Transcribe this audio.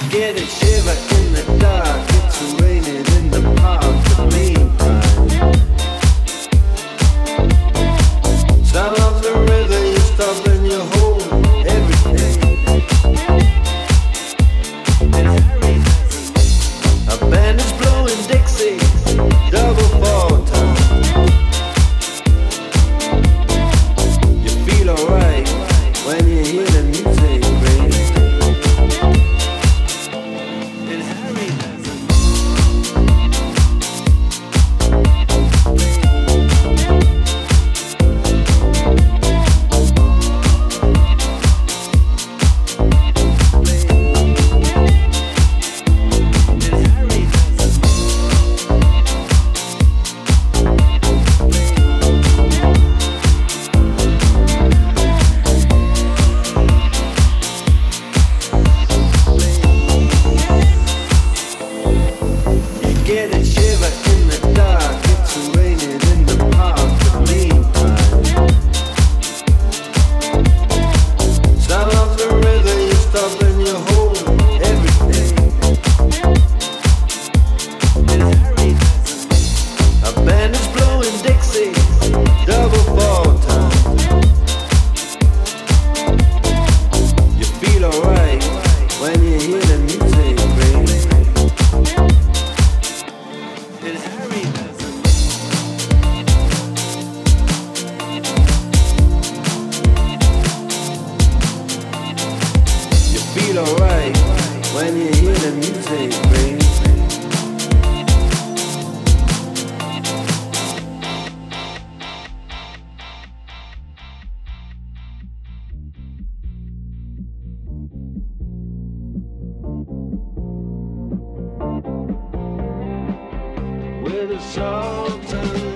Get a shiver in the dark. It's raining in the park. The meantime, sound of the river. You stop and you hold everything. A band is blowing Dixie, double fall time. You feel alright when you hear the music ring. Get a shiver in the dark. It's raining in the park. The meantime, sound of the river. You stop and you hold everything. A band is blowing Dixie, double fall time. You feel alright when you hear the music ring. You feel alright when you hear the music ring. With a salt and